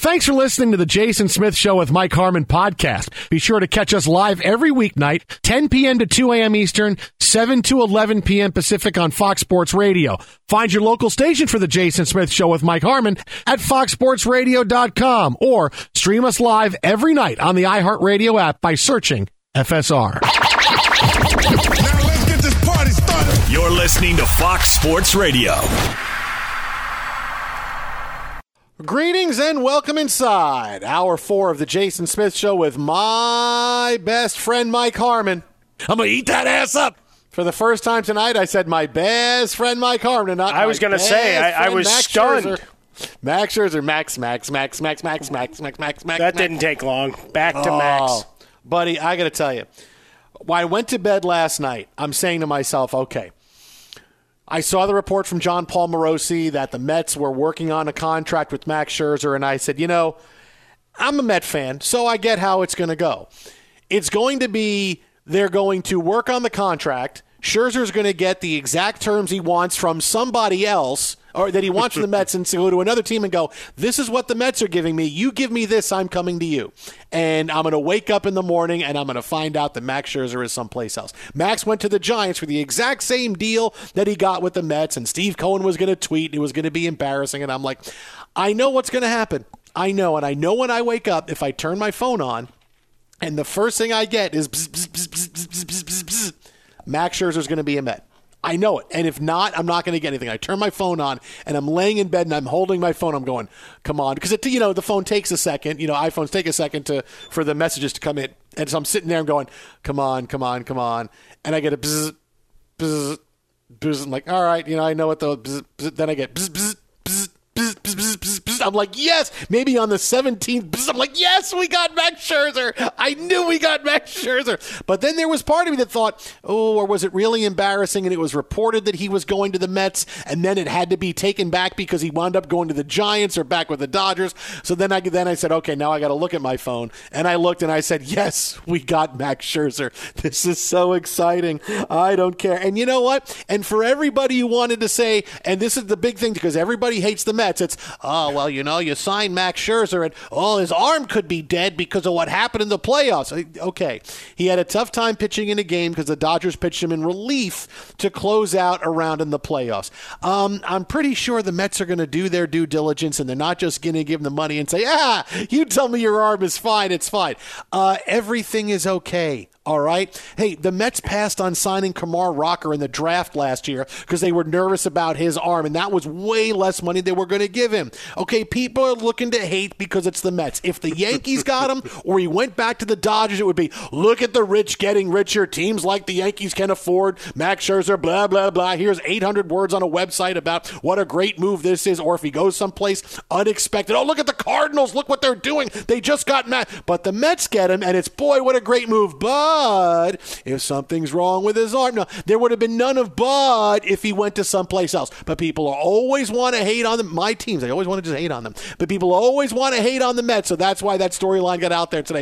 Thanks for listening to the Jason Smith Show with Mike Harmon podcast. Be sure to catch us live every weeknight, 10 p.m. to 2 a.m. Eastern, 7 to 11 p.m. Pacific on Fox Sports Radio. Find your local station for the Jason Smith Show with Mike Harmon at foxsportsradio.com or stream us live every night on the iHeartRadio app by searching FSR. Now let's get this party started. You're listening to Fox Sports Radio. Greetings and welcome inside Hour 4 of the Jason Smith Show with my best friend Mike Harmon. I'm going to eat that ass up. For the first time tonight, I said my best friend Mike Harmon. Not I was going to say, I was Max stunned. Scherzer. Max Scherzer, Max. That didn't take long. Back to Max. Buddy, I got to tell you, when I went to bed last night, I'm saying to myself, okay, I saw the report from John Paul Morosi that the Mets were working on a contract with Max Scherzer, and I said, you know, I'm a Met fan, so I get how it's going to go. It's going to be they're going to work on the contract. Scherzer's going to get the exact terms he wants from somebody else, or that he wants from the Mets, and go to another team and go, this is what the Mets are giving me. You give me this, I'm coming to you. And I'm going to wake up in the morning, and I'm going to find out that Max Scherzer is someplace else. Max went to the Giants for the exact same deal that he got with the Mets, and Steve Cohen was going to tweet, and it was going to be embarrassing. And I'm like, I know what's going to happen. I know, and I know when I wake up, if I turn my phone on, and the first thing I get is bzz, bzz, bzz, bzz, bzz, bzz, bzz, bzz, Max Scherzer's going to be a Met. I know it. And if not, I'm not going to get anything. I turn my phone on, and I'm laying in bed, and I'm holding my phone. I'm going, come on. Because, the phone takes a second. iPhones take a second for the messages to come in. And so I'm sitting there and going, come on. And I get a bzz, bzz, bzz. I'm like, all right, I know what the bzz, bzz. Then I get bzz, bzz, bzz. I'm like, yes. Maybe on the 17th, I'm like, yes, we got Max Scherzer. I knew we got Max Scherzer. But then there was part of me that thought, or was it really embarrassing? And it was reported that he was going to the Mets, and then it had to be taken back because he wound up going to the Giants or back with the Dodgers. So then I said, okay, now I got to look at my phone. And I looked and I said, yes, we got Max Scherzer. This is so exciting. I don't care. And you know what? And for everybody who wanted to say, and this is the big thing because everybody hates the Mets, it's, you signed Max Scherzer and, his arm could be dead because of what happened in the playoffs. Okay. He had a tough time pitching in a game because the Dodgers pitched him in relief to close out a round in the playoffs. I'm pretty sure the Mets are going to do their due diligence, and they're not just going to give him the money and say, you tell me your arm is fine, it's fine. Everything is okay. All right. Hey, the Mets passed on signing Kumar Rocker in the draft last year because they were nervous about his arm, and that was way less money they were going to give him. Okay, people are looking to hate because it's the Mets. If the Yankees got him or he went back to the Dodgers, it would be, look at the rich getting richer. Teams like the Yankees can afford Max Scherzer, blah, blah, blah. Here's 800 words on a website about what a great move this is. Or if he goes someplace unexpected, look at the Cardinals. Look what they're doing. They just got Matt. But the Mets get him, and it's, boy, what a great move. But if something's wrong with his arm, there would have been none of but if he went to someplace else. But people always want to hate on them. My teams, they always want to just hate on them. But people always want to hate on the Mets, so that's why that storyline got out there today.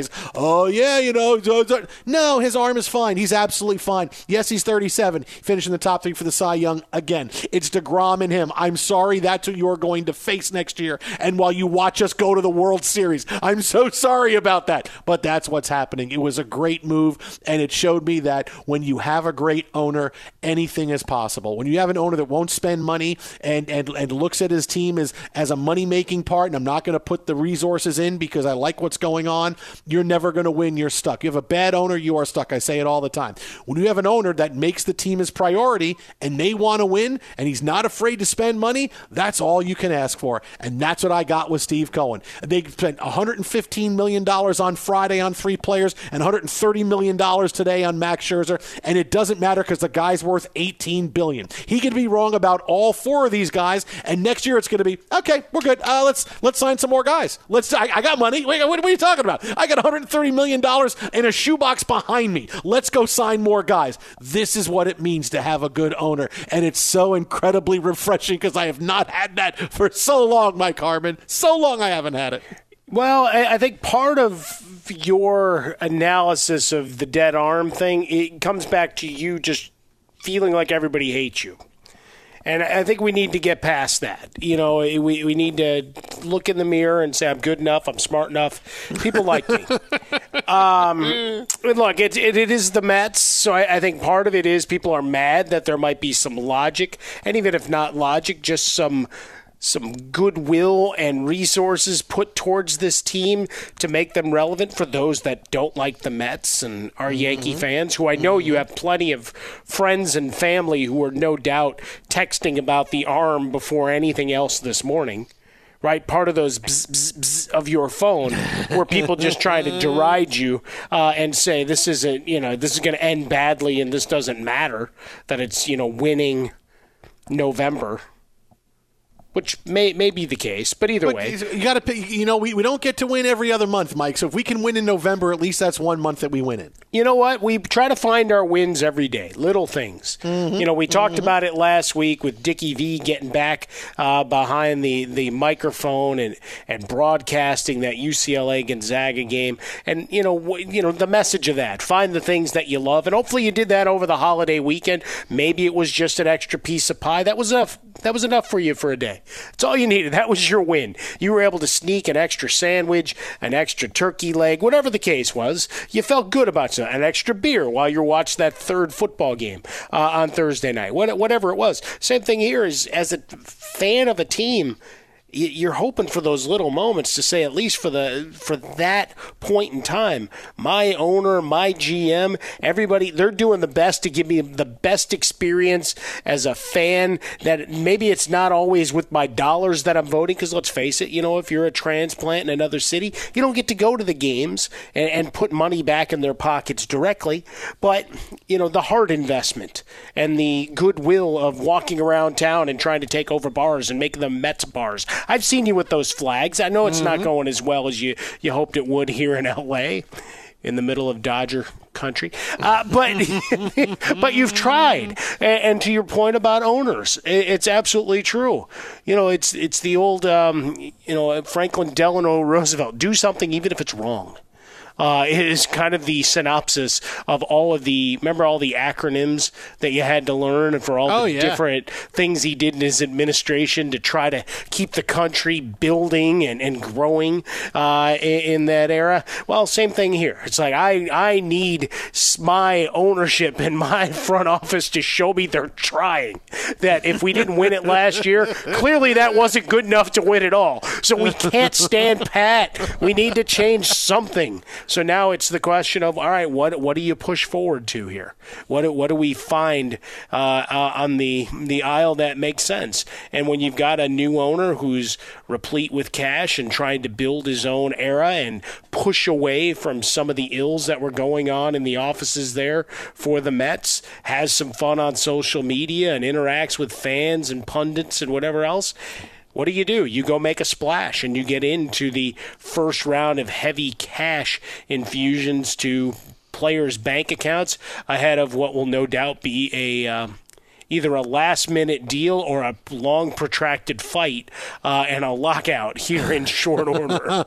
No, his arm is fine. He's absolutely fine. Yes, he's 37, finishing the top 3 for the Cy Young again. It's DeGrom and him. I'm sorry that's who you're going to face next year, and while you watch us go to the World Series. I'm so sorry about that, but that's what's happening. It was a great move, and it showed me that when you have a great owner, anything is possible. When you have an owner that won't spend money and looks at his team as a money-making part, and I'm not going to put the resources in because I like what's going on, you're never going to win. You're stuck. You have a bad owner, you are stuck. I say it all the time. When you have an owner that makes the team his priority and they want to win and he's not afraid to spend money, that's all you can ask for. And that's what I got with Steve Cohen. They spent $115 million on Friday on 3 players and $130 million today on Max Scherzer, and it doesn't matter because the guy's worth $18 billion. He could be wrong about all 4 of these guys, and next year it's going to be, okay, we're good. Let's sign some more guys. I got money. Wait, what are you talking about? I got $130 million in a shoebox behind me. Let's go sign more guys. This is what it means to have a good owner, and it's so incredibly refreshing because I have not had that for so long, Mike Harmon. So long I haven't had it. Well, I think part of your analysis of the dead arm thing, it comes back to you just feeling like everybody hates you. And I think we need to get past that. We need to look in the mirror and say, I'm good enough, I'm smart enough. People like me. Look, it is the Mets, so I think part of it is people are mad that there might be some logic, and even if not logic, just some goodwill and resources put towards this team to make them relevant for those that don't like the Mets and are Yankee fans, who I know you have plenty of friends and family who are no doubt texting about the arm before anything else this morning. Right, part of those bzz, bzz, bzz of your phone were people just trying to deride you and say this isn't, this is going to end badly and this doesn't matter that it's, winning November. Which may be the case, but either way. You got to pick, we don't get to win every other month, Mike. So if we can win in November, at least that's 1 month that we win it. You know what? We try to find our wins every day, little things. We talked about it last week with Dickie V getting back behind the microphone and broadcasting that UCLA Gonzaga game. And, the message of that, find the things that you love. And hopefully you did that over the holiday weekend. Maybe it was just an extra piece of pie. That was enough for you for a day. That's all you needed. That was your win. You were able to sneak an extra sandwich, an extra turkey leg, whatever the case was. You felt good about an extra beer while you watched that third football game on Thursday night. Whatever it was. Same thing here is as a fan of a team. You're hoping for those little moments to say, at least for that point in time, my owner, my GM, everybody, they're doing the best to give me the best experience as a fan. That maybe it's not always with my dollars that I'm voting, because let's face it, if you're a transplant in another city, you don't get to go to the games and put money back in their pockets directly. But, the heart investment and the goodwill of walking around town and trying to take over bars and make them Mets bars. I've seen you with those flags. I know it's not going as well as you hoped it would here in L.A., in the middle of Dodger country. But you've tried. And to your point about owners, it's absolutely true. It's the old, Franklin Delano Roosevelt, do something even if it's wrong. It is kind of the synopsis of all the acronyms that you had to learn for all the different things he did in his administration to try to keep the country building and growing in that era. Well, same thing here. It's like I need my ownership and my front office to show me they're trying. That if we didn't win it last year, clearly that wasn't good enough to win it all. So we can't stand pat. We need to change something. So now it's the question of, all right, what do you push forward to here? What do we find on the aisle that makes sense? And when you've got a new owner who's replete with cash and trying to build his own era and push away from some of the ills that were going on in the offices there for the Mets, has some fun on social media and interacts with fans and pundits and whatever else, what do? You go make a splash and you get into the first round of heavy cash infusions to players' bank accounts ahead of what will no doubt be either a last-minute deal or a long, protracted fight and a lockout here in short order.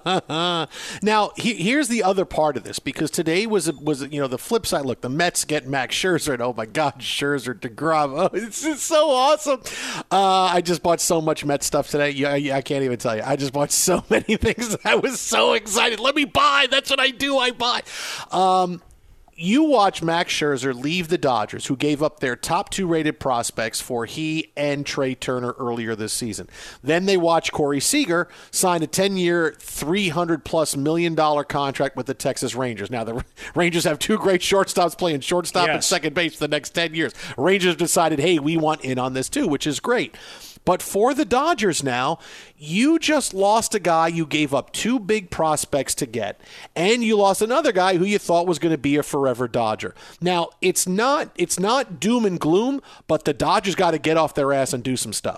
Now, here's the other part of this, because today was the flip side. Look, the Mets get Max Scherzer, and oh my God, Scherzer, DeGrom. Oh, it's just so awesome. I just bought so much Mets stuff today. I can't even tell you. I just bought so many things. I was so excited. Let me buy. That's what I do. I buy. You watch Max Scherzer leave the Dodgers, who gave up their top 2 rated prospects for he and Trey Turner earlier this season. Then they watch Corey Seager sign a 10-year, $300+ million contract with the Texas Rangers. Now, the Rangers have 2 great shortstops playing shortstop and second base for the next 10 years. Rangers decided, hey, we want in on this too, which is great. But for the Dodgers now, you just lost a guy you gave up 2 big prospects to get, and you lost another guy who you thought was going to be a forever Dodger. Now, it's not doom and gloom, but the Dodgers got to get off their ass and do some stuff.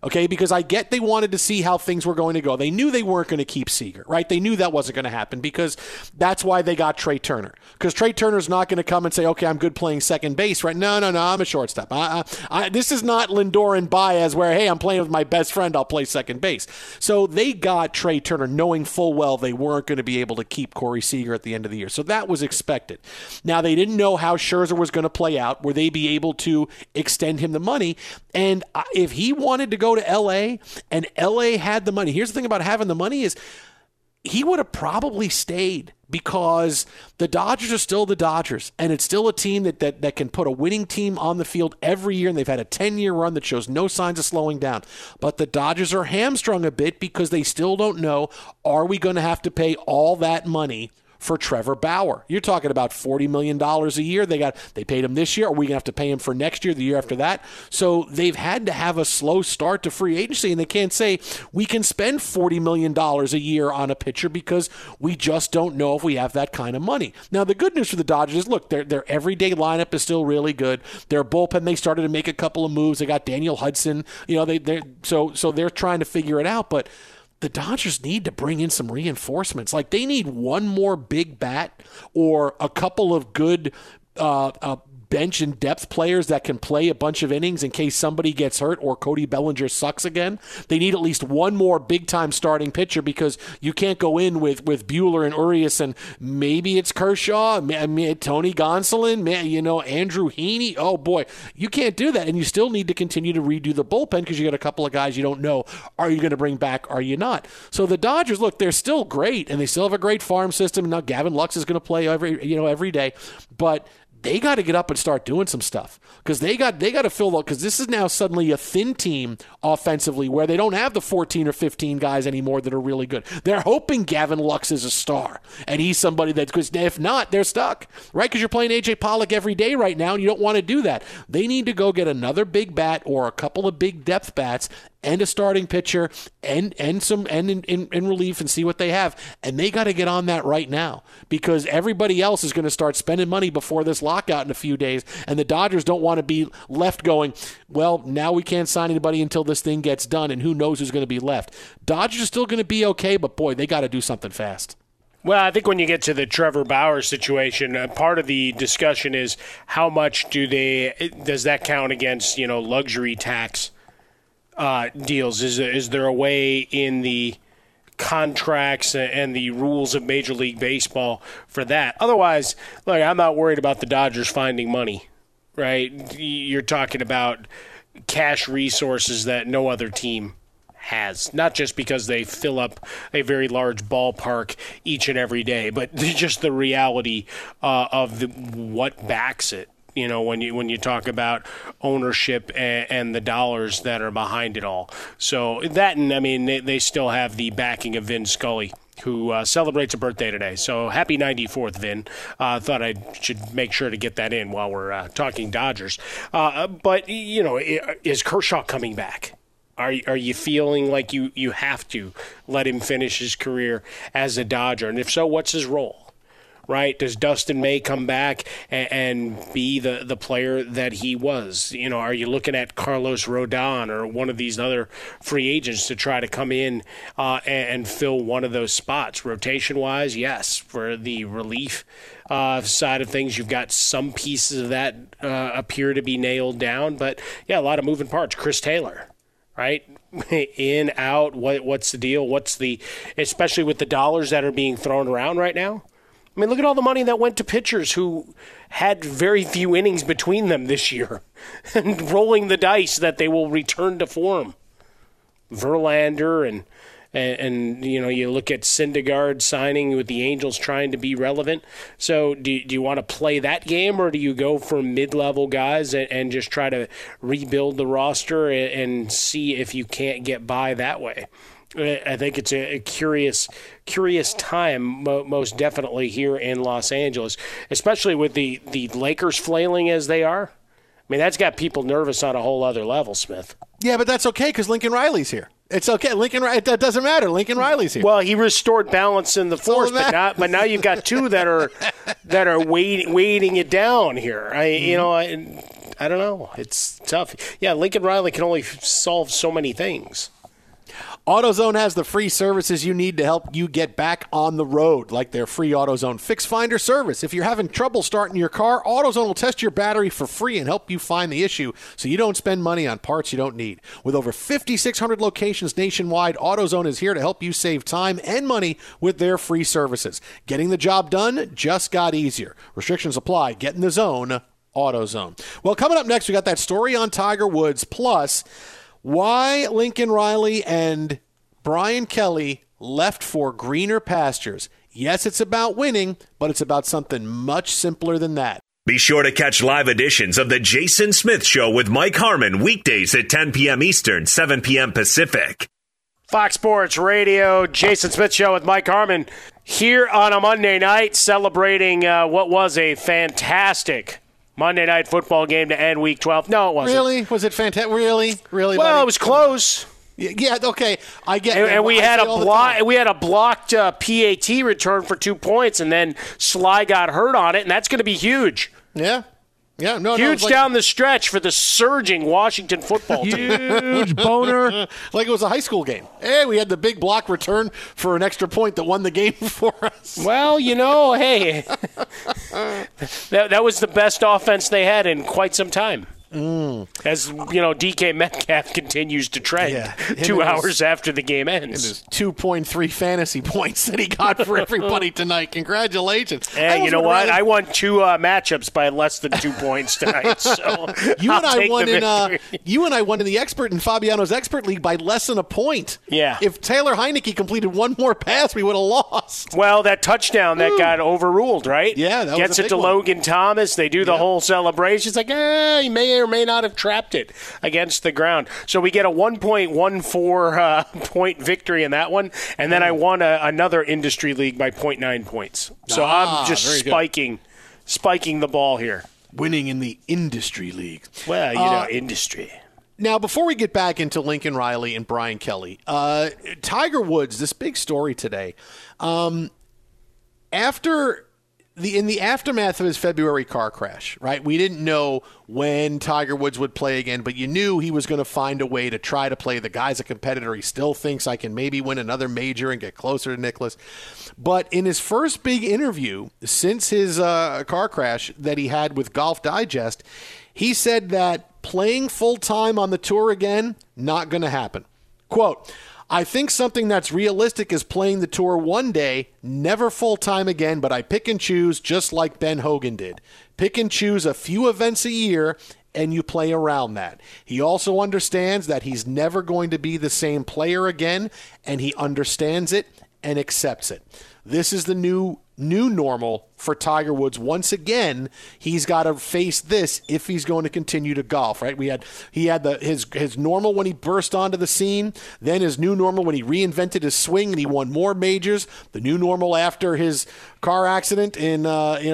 okay? Because I get they wanted to see how things were going to go. They knew they weren't going to keep Seager, right? They knew that wasn't going to happen because that's why they got Trey Turner. Because Trey Turner's not going to come and say, okay, I'm good playing second base, right? No, I'm a shortstop. This is not Lindor and Baez where, hey, I'm playing with my best friend, I'll play second base. So they got Trey Turner knowing full well they weren't going to be able to keep Corey Seager at the end of the year. So that was expected. Now, they didn't know how Scherzer was going to play out. Would they be able to extend him the money? And if he wanted to go to L.A. and L.A. had the money, here's the thing about having the money is he would have probably stayed because the Dodgers are still the Dodgers, and it's still a team that can put a winning team on the field every year, and they've had a 10-year run that shows no signs of slowing down. But the Dodgers are hamstrung a bit because they still don't know, are we going to have to pay all that money for Trevor Bauer? You're talking about $40 million a year. They paid him this year. Are we going to have to pay him for next year, the year after that? So they've had to have a slow start to free agency, and they can't say we can spend $40 million a year on a pitcher because we just don't know if we have that kind of money. Now, the good news for the Dodgers is, look, their everyday lineup is still really good. Their bullpen, they started to make a couple of moves. They got Daniel Hudson. So they're trying to figure it out, but the Dodgers need to bring in some reinforcements. Like, they need one more big bat or a couple of good bench and depth players that can play a bunch of innings in case somebody gets hurt or Cody Bellinger sucks again. They need at least one more big-time starting pitcher because you can't go in with Buehler and Urias and maybe it's Kershaw, Tony Gonsolin, Andrew Heaney. Oh, boy, you can't do that. And you still need to continue to redo the bullpen because you got a couple of guys you don't know. Are you going to bring back? Are you not? So the Dodgers, look, they're still great, and they still have a great farm system. Now Gavin Lux is going to play every day, but they got to get up and start doing some stuff because they got to fill up because this is now suddenly a thin team offensively where they don't have the 14 or 15 guys anymore that are really good. They're hoping Gavin Lux is a star and he's somebody that, because if not, they're stuck, right? Because you're playing A.J. Pollock every day right now and you don't want to do that. They need to go get another big bat or a couple of big depth bats and a starting pitcher and in relief and see what they have. And they got to get on that right now because everybody else is going to start spending money before this lockout in a few days. And the Dodgers don't want to be left going, well, now we can't sign anybody until this thing gets done, and who knows who's going to be left. Dodgers are still going to be okay, but boy, they got to do something fast. Well, I think when you get to the Trevor Bauer situation, part of the discussion is how much does that count against, luxury tax deals? Is there a way in the contracts and the rules of Major League Baseball for that? Otherwise, look, I'm not worried about the Dodgers finding money, right? You're talking about cash resources that no other team has, not just because they fill up a very large ballpark each and every day, but just the reality of what backs it. When you talk about ownership and the dollars that are behind it all. So that, and they still have the backing of Vin Scully, who celebrates a birthday today. So happy 94th, Vin. Thought I should make sure to get that in while we're talking Dodgers. But is Kershaw coming back? Are you feeling like you have to let him finish his career as a Dodger? And if so, what's his role? Right? Does Dustin May come back and be the player that he was? Are you looking at Carlos Rodon or one of these other free agents to try to come in and fill one of those spots? Rotation-wise, yes. For the relief side of things, you've got some pieces of that appear to be nailed down. But, yeah, a lot of moving parts. Chris Taylor, right? In, out, what's the deal? Especially with the dollars that are being thrown around right now? Look at all the money that went to pitchers who had very few innings between them this year and rolling the dice that they will return to form. Verlander and you look at Syndergaard signing with the Angels trying to be relevant. So do you want to play that game, or do you go for mid-level guys and just try to rebuild the roster and see if you can't get by that way? I think it's a curious time, most definitely here in Los Angeles, especially with the Lakers flailing as they are. That's got people nervous on a whole other level, Smith. Yeah, but that's okay because Lincoln Riley's here. It's okay. That doesn't matter. Lincoln Riley's here. Well, he restored balance in the force, but now you've got two that are weighting it down here. I I don't know. It's tough. Yeah, Lincoln Riley can only solve so many things. AutoZone has the free services you need to help you get back on the road, like their free AutoZone Fix Finder service. If you're having trouble starting your car, AutoZone will test your battery for free and help you find the issue so you don't spend money on parts you don't need. With over 5,600 locations nationwide, AutoZone is here to help you save time and money with their free services. Getting the job done just got easier. Restrictions apply. Get in the zone, AutoZone. Well, coming up next, we got that story on Tiger Woods, plus why Lincoln Riley and Brian Kelly left for greener pastures. Yes, it's about winning, but it's about something much simpler than that. Be sure to catch live editions of The Jason Smith Show with Mike Harmon weekdays at 10 p.m. Eastern, 7 p.m. Pacific. Fox Sports Radio, Jason Smith Show with Mike Harmon here on a Monday night, celebrating what was a fantastic Monday night football game to end Week 12. No, it wasn't. Really? Was it fantastic? Really? Well, buddy? it was close. Yeah, okay. I get it. And we had a blocked PAT return for 2 points, and then Sly got hurt on it, and that's going to be huge. Yeah. Yeah, huge down the stretch for the surging Washington football team. Huge boner. Like it was a high school game. Hey, we had the big block return for an extra point that won the game for us. Well, hey, that was the best offense they had in quite some time. As DK Metcalf continues to trend 2 hours after the game ends. His 2.3 fantasy points that he got for everybody tonight. Congratulations. Hey, you know what? I won 2 matchups by less than 2 points tonight. So you and I won in the expert in Fabiano's expert league by less than a point. Yeah. If Taylor Heineke completed one more pass, we would have lost. Well, that touchdown that got overruled, right? Yeah, that gets was a it to big one. Logan Thomas. They do the whole celebration. It's like, he may or may not have trapped it against the ground. So we get a 1.14 point victory in that one, and then I won another industry league by 0.9 points. So I'm just spiking the ball here. Winning in the industry league. Well, industry. Now, before we get back into Lincoln Riley and Brian Kelly, Tiger Woods, this big story today. In the aftermath of his February car crash, right? We didn't know when Tiger Woods would play again, but you knew he was going to find a way to try to play. The guy's a competitor. He still thinks I can maybe win another major and get closer to Nicklaus. But in his first big interview since his car crash that he had with Golf Digest, he said that playing full-time on the tour again, not going to happen. Quote, I think something that's realistic is playing the tour one day, never full-time again, but I pick and choose just like Ben Hogan did. Pick and choose a few events a year, and you play around that. He also understands that he's never going to be the same player again, and he understands it and accepts it. This is the new normal for Tiger Woods. Once again, he's got to face this if he's going to continue to golf, right? He had his normal when he burst onto the scene, then his new normal when he reinvented his swing and he won more majors, the new normal after his car accident in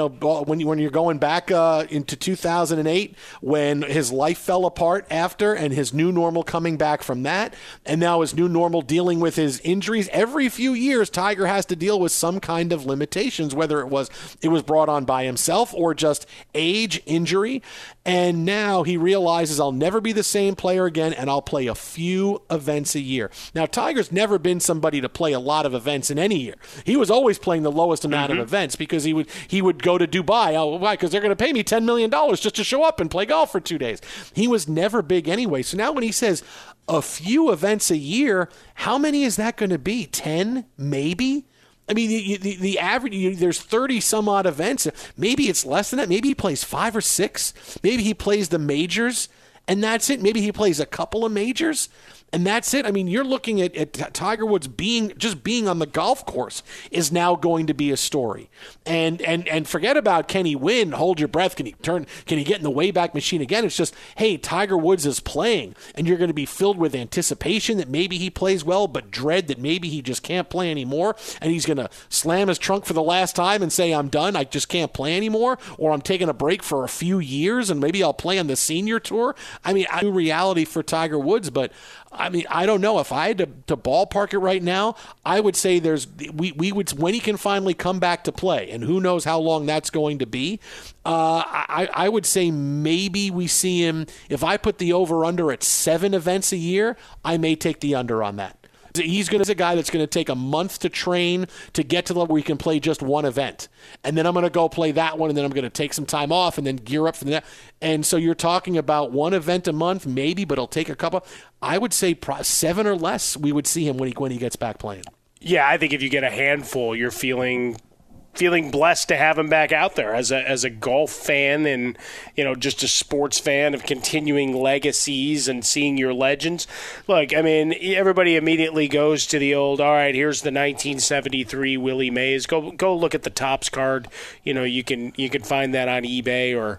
when you're going back into 2008 when his life fell apart after, and his new normal coming back from that, and now his new normal dealing with his injuries. Every few years Tiger has to deal with some kind of limitations, whether it was brought on by himself or just age, injury. And now he realizes I'll never be the same player again, and I'll play a few events a year. Now, Tiger's never been somebody to play a lot of events in any year. He was always playing the lowest amount of events because he would go to Dubai. Oh, why? Because they're going to pay me $10 million just to show up and play golf for 2 days. He was never big anyway. So now when he says a few events a year, how many is that going to be? 10, maybe? I mean, the average, there's 30 some odd events. Maybe it's less than that. Maybe he plays 5 or 6. Maybe he plays the majors, and that's it. Maybe he plays a couple of majors, and that's it. I mean, you're looking at Tiger Woods being on the golf course is now going to be a story. And forget about can he win, hold your breath, can he get in the Wayback Machine again? It's just, hey, Tiger Woods is playing, and you're going to be filled with anticipation that maybe he plays well, but dread that maybe he just can't play anymore, and he's going to slam his trunk for the last time and say, I'm done, I just can't play anymore, or I'm taking a break for a few years, and maybe I'll play on the senior tour. I mean, a new reality for Tiger Woods, but I mean, I don't know. If I had to ballpark it right now, I would say we would, when he can finally come back to play, and who knows how long that's going to be. I would say maybe we see him. If I put the over/under at 7 events a year, I may take the under on that. He's a guy that's going to take a month to train to get to the level where he can play just one event. And then I'm going to go play that one, and then I'm going to take some time off and then gear up for the next. And so you're talking about one event a month, maybe, but it'll take a couple. I would say 7 or less we would see him when he gets back playing. Yeah, I think if you get a handful, you're feeling blessed to have him back out there as a golf fan and, just a sports fan of continuing legacies and seeing your legends. Look, I mean, everybody immediately goes to the old, all right, here's the 1973 Willie Mays. Go look at the Topps card. You can find that on eBay, or,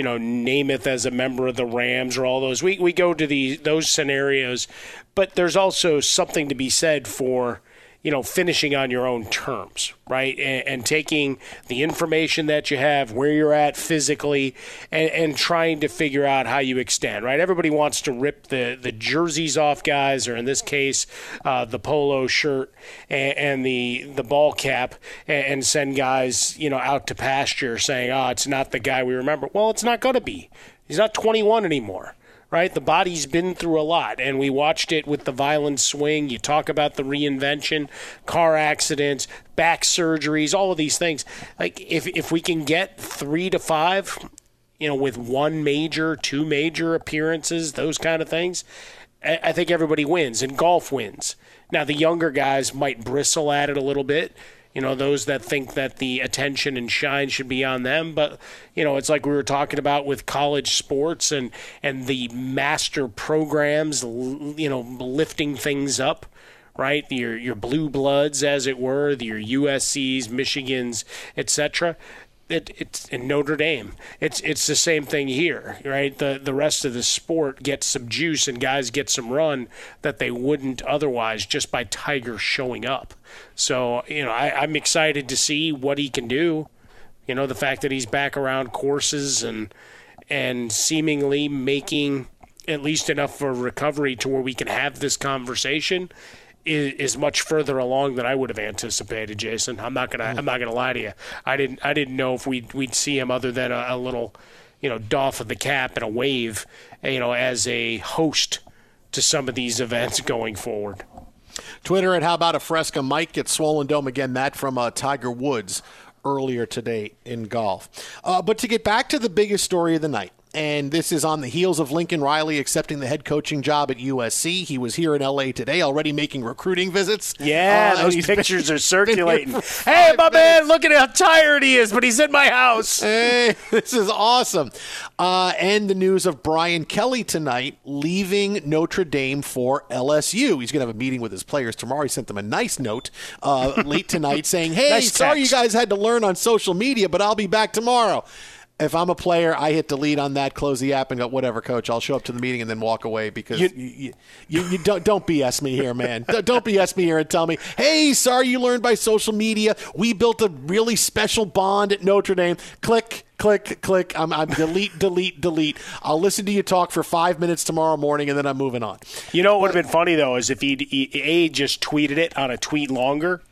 Namath as a member of the Rams, or all those. We go to those scenarios, but there's also something to be said for finishing on your own terms, right? And taking the information that you have, where you're at physically, and trying to figure out how you extend, right? Everybody wants to rip the jerseys off guys, or in this case, the polo shirt and the ball cap, and send guys, out to pasture saying, oh, it's not the guy we remember. Well, it's not going to be. He's not 21 anymore. Right, the body's been through a lot, and we watched it with the violent swing. You talk about the reinvention, car accidents, back surgeries, all of these things. Like if we can get 3 to 5, with 1 major, 2 major appearances, those kind of things, I think everybody wins, and golf wins. Now the younger guys might bristle at it a little bit. Those that think that the attention and shine should be on them. But, it's like we were talking about with college sports and the master programs, lifting things up, right? Your blue bloods, as it were, your USCs, Michigans, etc. It's in Notre Dame. It's the same thing here, right? The rest of the sport gets some juice and guys get some run that they wouldn't otherwise just by Tiger showing up. So, I'm excited to see what he can do. The fact that he's back around courses and seemingly making at least enough for recovery to where we can have this conversation is much further along than I would have anticipated, Jason. I'm not gonna lie to you. I didn't know if we'd see him other than a little, doff of the cap and a wave, as a host to some of these events going forward. Twitter at How About a Fresca. Mike gets Swollen Dome again. That from Tiger Woods earlier today in golf. But to get back to the biggest story of the night, and this is on the heels of Lincoln Riley accepting the head coaching job at USC. He was here in L.A. today, already making recruiting visits. Yeah, those pictures are circulating. Hey, my man, look at how tired he is, but he's in my house. Hey, this is awesome. And the news of Brian Kelly tonight leaving Notre Dame for LSU. He's going to have a meeting with his players tomorrow. He sent them a nice note late tonight saying, hey, nice sorry text. You guys had to learn on social media, but I'll be back tomorrow. If I'm a player, I hit delete on that, close the app, and go, whatever, coach. I'll show up to the meeting and then walk away because you don't BS me here, man. Don't BS me here and tell me, hey, sorry you learned by social media. We built a really special bond at Notre Dame. Click, click, click. I'm delete. I'll listen to you talk for 5 minutes tomorrow morning, and then I'm moving on. What would have been funny, though, is if he just tweeted it on a tweet longer.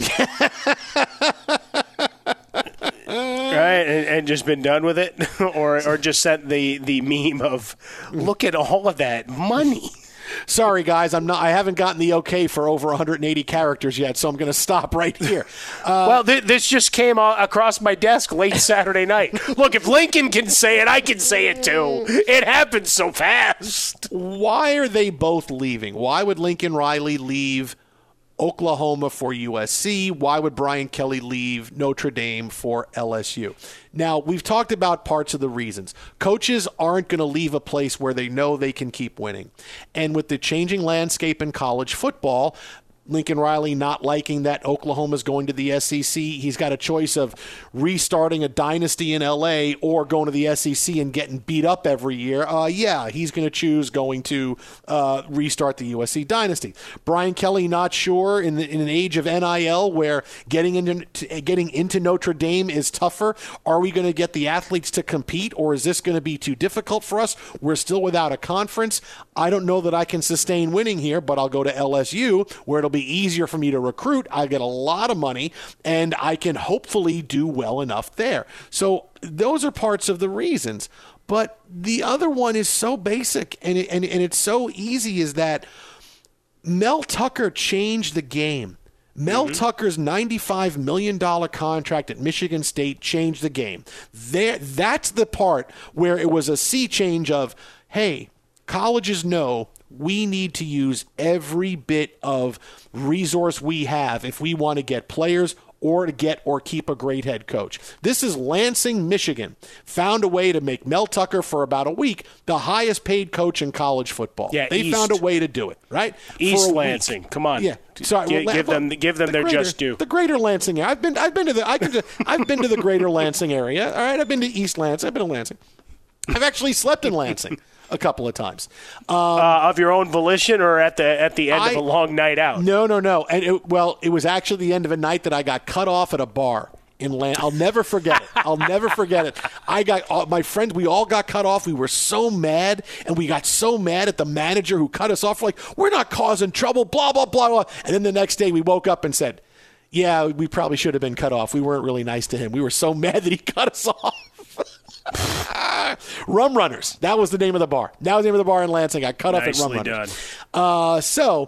Right, and just been done with it, or just sent the meme of, look at all of that money. Sorry, guys, I haven't gotten the okay for over 180 characters yet, so I'm going to stop right here. Well, this just came across my desk late Saturday night. Look, if Lincoln can say it, I can say it too. It happens so fast. Why are they both leaving? Why would Lincoln Riley leave Oklahoma for USC? Why would Brian Kelly leave Notre Dame for LSU? Now, we've talked about parts of the reasons. Coaches aren't going to leave a place where they know they can keep winning. And with the changing landscape in college football, Lincoln Riley not liking that Oklahoma's going to the SEC. He's got a choice of restarting a dynasty in L.A. or going to the SEC and getting beat up every year. He's going to choose going to restart the USC dynasty. Brian Kelly not sure in an age of NIL where getting into Notre Dame is tougher. Are we going to get the athletes to compete, or is this going to be too difficult for us? We're still without a conference. I don't know that I can sustain winning here, but I'll go to LSU where it'll be easier for me to recruit. I get a lot of money, and I can hopefully do well enough there. So those are parts of the reasons. But the other one is so basic, and it's so easy, is that Mel Tucker changed the game. Mel Tucker's $95 million contract at Michigan State changed the game. That's the part where it was a sea change of, hey, colleges know we need to use every bit of resource we have if we want to get players or to get or keep a great head coach. This is Lansing, Michigan, found a way to make Mel Tucker for about a week the highest paid coach in college football. Yeah, they found a way to do it, right? East Lansing, come on. Yeah, sorry, give them their just due. The Greater Lansing area. I've been to the Greater Lansing area. All right, I've been to East Lansing. I've been to Lansing. I've actually slept in Lansing a couple of times. Of your own volition, or at the end of a long night out? No. And it was actually the end of a night that I got cut off at a bar in Lansing. I'll never forget it. I got my friends. We all got cut off. We were so mad, and we got so mad at the manager who cut us off. Like, we're not causing trouble. Blah blah blah blah. And then the next day we woke up and said, "Yeah, we probably should have been cut off. We weren't really nice to him. We were so mad that he cut us off." Rum Runners. That was the name of the bar. That was the name of the bar in Lansing. I cut off at Rum Runners. So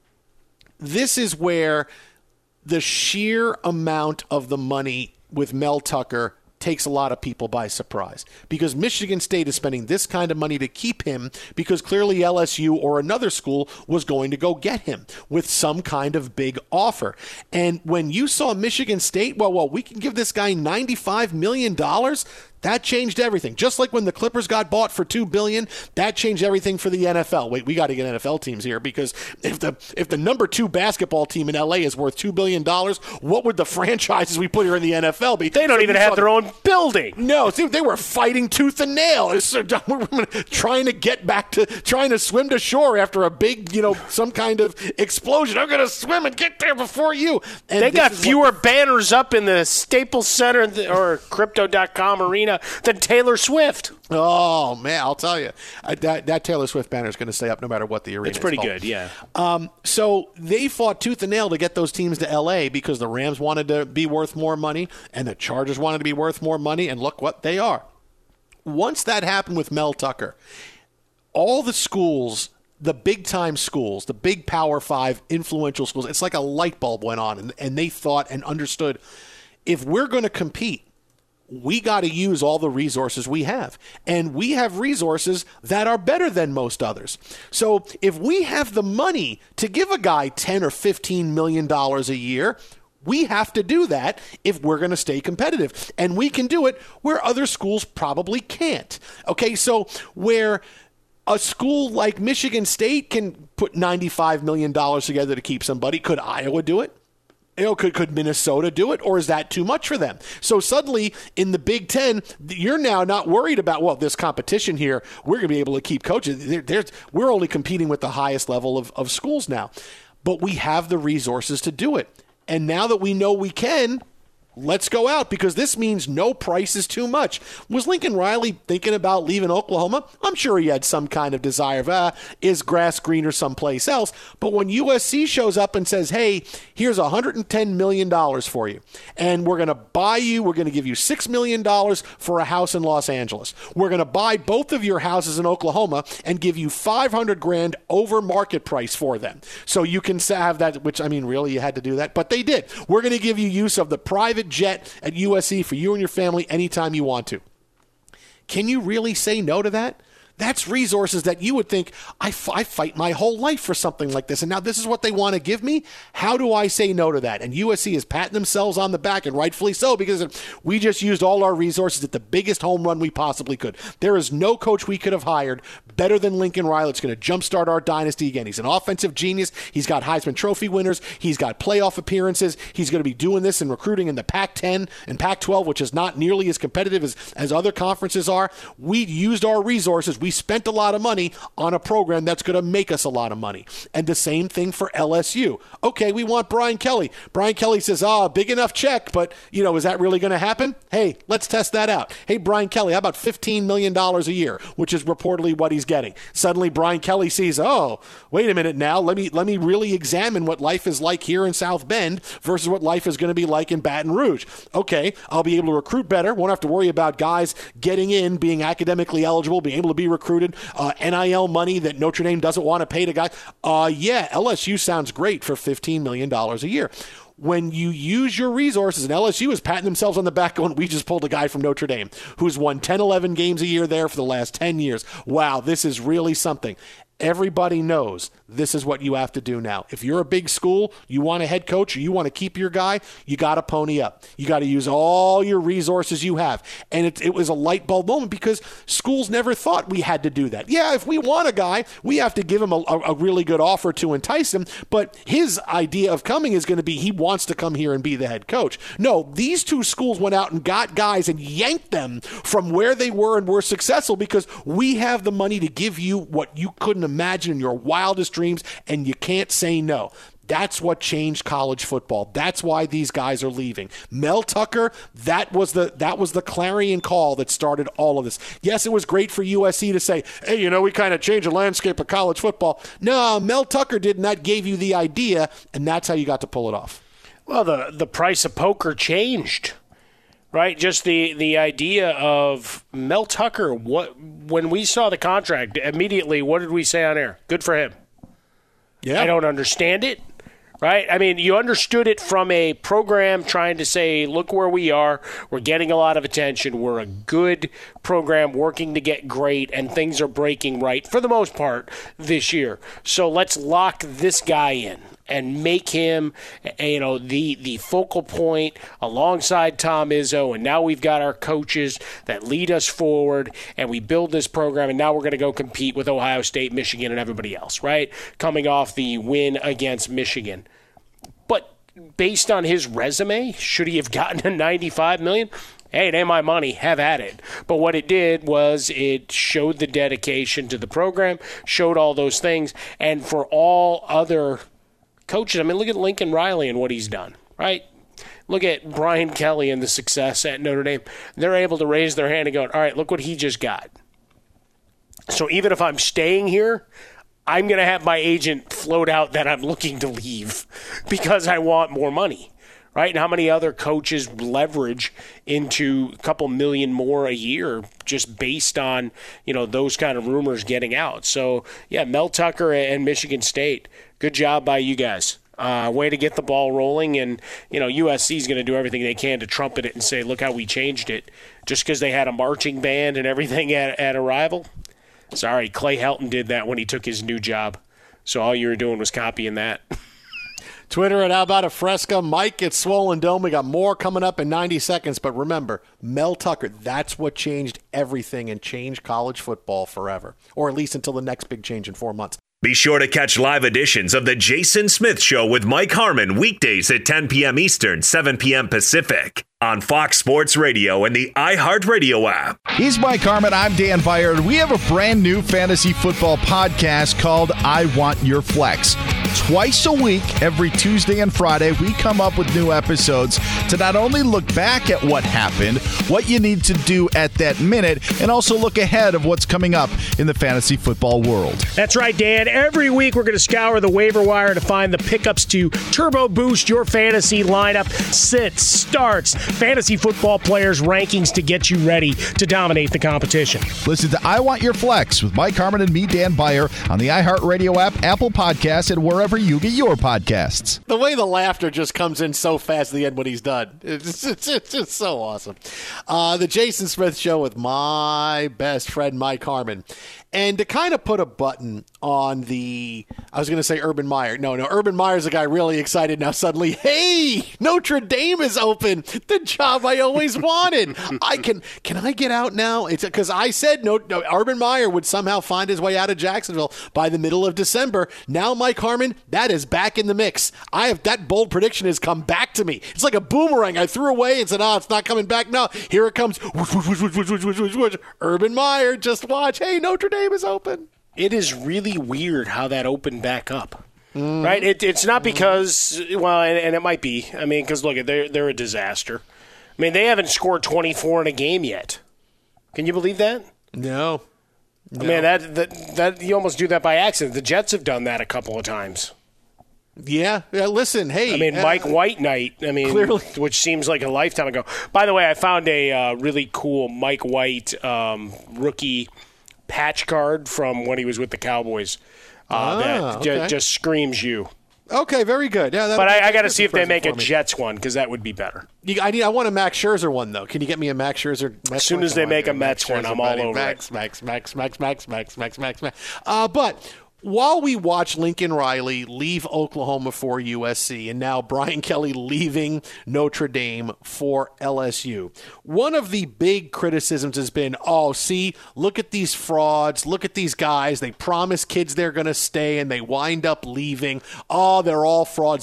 this is where the sheer amount of the money with Mel Tucker takes a lot of people by surprise, because Michigan State is spending this kind of money to keep him because clearly LSU or another school was going to go get him with some kind of big offer. And when you saw Michigan State, well, we can give this guy $95 million. That changed everything. Just like when the Clippers got bought for $2 billion, that changed everything for the NFL. Wait, we got to get NFL teams here, because if the number 2 basketball team in LA is worth $2 billion, what would the franchises we put here in the NFL be? They don't even have their own building. No, see, they were fighting tooth and nail, trying to get back to trying to swim to shore after a big, some kind of explosion. I'm going to swim and get there before you. And they got fewer banners up in the Staples Center or Crypto.com arena than Taylor Swift. Oh, man, I'll tell you. That Taylor Swift banner is going to stay up no matter what the arena is. It's pretty good, yeah. So they fought tooth and nail to get those teams to L.A. because the Rams wanted to be worth more money and the Chargers wanted to be worth more money, and look what they are. Once that happened with Mel Tucker, all the schools, the big-time schools, the big Power 5 influential schools, it's like a light bulb went on, and they thought and understood, if we're going to compete, we got to use all the resources we have. And we have resources that are better than most others. So if we have the money to give a guy $10 or $15 million a year, we have to do that if we're going to stay competitive. And we can do it where other schools probably can't. Okay, so where a school like Michigan State can put $95 million together to keep somebody, could Iowa do it? Could Minnesota do it, or is that too much for them? So suddenly in the Big Ten, you're now not worried about, this competition here, we're going to be able to keep coaches. We're only competing with the highest level of schools now. But we have the resources to do it. And now that we know we can, let's go out, because this means no price is too much. Was Lincoln Riley thinking about leaving Oklahoma? I'm sure he had some kind of desire of, is grass greener someplace else? But when USC shows up and says, hey, here's $110 million for you, and we're going to give you $6 million for a house in Los Angeles. We're going to buy both of your houses in Oklahoma and give you $500,000 over market price for them. So you can have that, which, really you had to do that, but they did. We're going to give you use of the private jet at USC for you and your family anytime you want to. Can you really say no to that? That's resources that you would think, I fight my whole life for something like this, and now this is what they want to give me? How do I say no to that? And USC is patting themselves on the back, and rightfully so, because we just used all our resources at the biggest home run we possibly could. There is no coach we could have hired better than Lincoln Riley. It's going to jumpstart our dynasty again. He's an offensive genius. He's got Heisman Trophy winners. He's got playoff appearances. He's going to be doing this and recruiting in the Pac-10 and Pac-12, which is not nearly as competitive as other conferences are. We used our resources. We spent a lot of money on a program that's going to make us a lot of money. And the same thing for LSU. Okay, we want Brian Kelly. Brian Kelly says, big enough check, but, is that really going to happen? Hey, let's test that out. Hey, Brian Kelly, how about $15 million a year, which is reportedly what he's getting. Suddenly, Brian Kelly sees, wait a minute now, let me really examine what life is like here in South Bend versus what life is going to be like in Baton Rouge. Okay, I'll be able to recruit better. Won't have to worry about guys getting in, being academically eligible, being able to be recruited, NIL money that Notre Dame doesn't want to pay to guys. LSU sounds great for $15 million a year. When you use your resources, and LSU is patting themselves on the back going, we just pulled a guy from Notre Dame who's won 10, 11 games a year there for the last 10 years. Wow, this is really something. Everybody knows this is what you have to do now. If you're a big school, you want a head coach, or you want to keep your guy, you got to pony up. You got to use all your resources you have. And it was a light bulb moment because schools never thought we had to do that. Yeah, if we want a guy, we have to give him a really good offer to entice him. But his idea of coming is going to be he wants to come here and be the head coach. No, these two schools went out and got guys and yanked them from where they were and were successful because we have the money to give you what you couldn't imagine in your wildest dreams, and you can't say no. That's what changed college football. That's why these guys are leaving. Mel Tucker, that was the clarion call that started all of this. Yes, it was great for USC to say, hey, we kind of changed the landscape of college football. No, Mel Tucker did, and that gave you the idea, and that's how you got to pull it off. Well, the price of poker changed. Right, just the idea of Mel Tucker. When we saw the contract, immediately, what did we say on air? Good for him. Yeah, I don't understand it. Right, I mean, you understood it from a program trying to say, look where we are. We're getting a lot of attention. We're a good program working to get great, and things are breaking right for the most part this year. So let's lock this guy in and make him, the focal point alongside Tom Izzo. And now we've got our coaches that lead us forward, and we build this program. And now we're going to go compete with Ohio State, Michigan, and everybody else, right? Coming off the win against Michigan. But based on his resume, should he have gotten a $95 million? Hey, it ain't my money. Have at it. But what it did was it showed the dedication to the program, showed all those things. And for all other coaches, I mean, look at Lincoln Riley and what he's done, right? Look at Brian Kelly and the success at Notre Dame. They're able to raise their hand and go, all right, look what he just got. So even if I'm staying here, I'm going to have my agent float out that I'm looking to leave because I want more money, right? And how many other coaches leverage into a couple million more a year just based on, those kind of rumors getting out? So, yeah, Mel Tucker and Michigan State, good job by you guys. Way to get the ball rolling, and USC is going to do everything they can to trumpet it and say, look how we changed it, just because they had a marching band and everything at arrival. Sorry, Clay Helton did that when he took his new job, so all you were doing was copying that. Twitter at How About a Fresca. Mike at Swollen Dome. We got more coming up in 90 seconds, but remember, Mel Tucker, that's what changed everything and changed college football forever, or at least until the next big change in 4 months. Be sure to catch live editions of The Jason Smith Show with Mike Harmon weekdays at 10 p.m. Eastern, 7 p.m. Pacific on Fox Sports Radio and the iHeartRadio app. He's Mike Harmon. I'm Dan Byer. We have a brand new fantasy football podcast called I Want Your Flex. Twice a week, every Tuesday and Friday, we come up with new episodes to not only look back at what happened, what you need to do at that minute, and also look ahead of what's coming up in the fantasy football world. That's right, Dan. Every week, we're going to scour the waiver wire to find the pickups to turbo boost your fantasy lineup, sits, starts, fantasy football players' rankings to get you ready to dominate the competition. Listen to I Want Your Flex with Mike Harmon and me, Dan Byer, on the iHeartRadio app, Apple Podcasts, and wherever you get your podcasts. The way the laughter just comes in so fast at the end when he's done. It's just so awesome. The Jason Smith Show with my best friend, Mike Harmon. And to kind of put a button on I was going to say Urban Meyer. No, Urban Meyer's a guy really excited now suddenly. Hey, Notre Dame is open. The job I always wanted. Can I get out now? It's because I said no, Urban Meyer would somehow find his way out of Jacksonville by the middle of December. Now, Mike Harmon, that is back in the mix. That bold prediction has come back to me. It's like a boomerang. I threw away and said, it's not coming back. No, here it comes. Urban Meyer, just watch. Hey, Notre Dame is open. It is really weird how that opened back up. Right? It's not because, and it might be. I mean, because look, they're a disaster. I mean, they haven't scored 24 in a game yet. Can you believe that? No. I mean, that you almost do that by accident. The Jets have done that a couple of times. Yeah. Listen, hey. I mean, Mike White night. I mean, clearly. Which seems like a lifetime ago. By the way, I found a really cool Mike White rookie patch card from when he was with the Cowboys that just screams you. Okay, very good. Yeah, but I got to see if they make a Jets one because that would be better. I want a Max Scherzer one, though. Can you get me a Max Scherzer? As soon as they make a Mets one, I'm all over it. Max. But while we watch Lincoln Riley leave Oklahoma for USC and now Brian Kelly leaving Notre Dame for LSU, one of the big criticisms has been, look at these frauds, look at these guys. They promise kids they're going to stay and they wind up leaving. They're all frauds.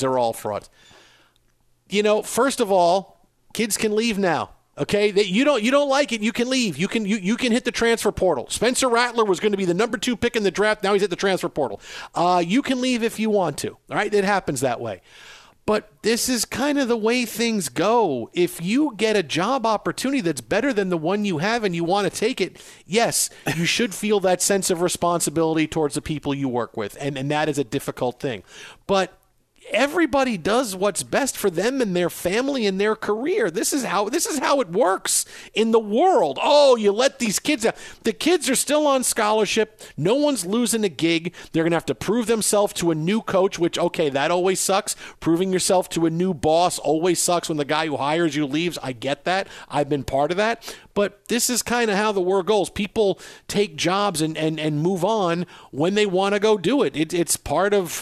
First of all, kids can leave now. Okay, you don't like it, you can leave. You can hit the transfer portal. Spencer Rattler was going to be the number 2 pick in the draft. Now he's at the transfer portal. You can leave if you want to. All right, it happens that way. But this is kind of the way things go. If you get a job opportunity that's better than the one you have and you want to take it, yes, you should feel that sense of responsibility towards the people you work with, and that is a difficult thing. But everybody does what's best for them and their family and their career. This is how it works in the world. You let these kids out. The kids are still on scholarship. No one's losing a gig. They're going to have to prove themselves to a new coach, which, that always sucks. Proving yourself to a new boss always sucks when the guy who hires you leaves. I get that. I've been part of that. But this is kind of how the world goes. People take jobs and move on when they want to go do it. It's part of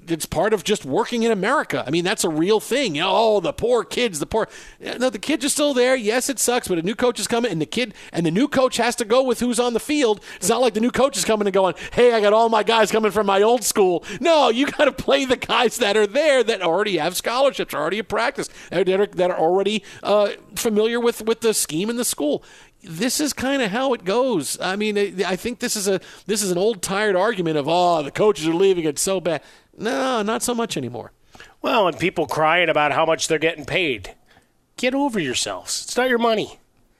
just working in America. I mean, that's a real thing. The poor kids, the kids are still there. Yes, it sucks, but a new coach is coming, and the new coach has to go with who's on the field. It's not like the new coach is coming and going, hey, I got all my guys coming from my old school. No, you got to play the guys that are there that already have scholarships, already have practice, that are already familiar with the scheme in the school. This is kind of how it goes. I mean, I think this is an old tired argument of the coaches are leaving, it's so bad. No, not so much anymore. Well, and people crying about how much they're getting paid. Get over yourselves. It's not your money.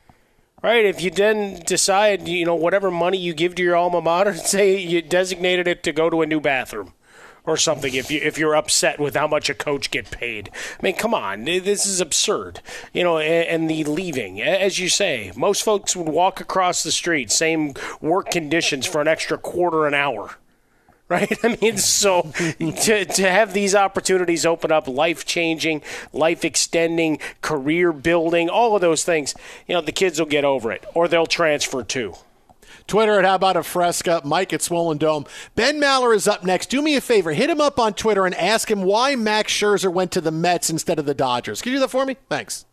Right? If you then decide, whatever money you give to your alma mater, say you designated it to go to a new bathroom or something if you're upset with how much a coach get paid. I mean, come on. This is absurd. And the leaving. As you say, most folks would walk across the street, same work conditions for an extra quarter an hour. Right? I mean, so to have these opportunities open up, life-changing, life-extending, career-building, all of those things, the kids will get over it, or they'll transfer too. Twitter at How About a Fresca, Mike at Swollen Dome. Ben Maller is up next. Do me a favor. Hit him up on Twitter and ask him why Max Scherzer went to the Mets instead of the Dodgers. Can you do that for me? Thanks.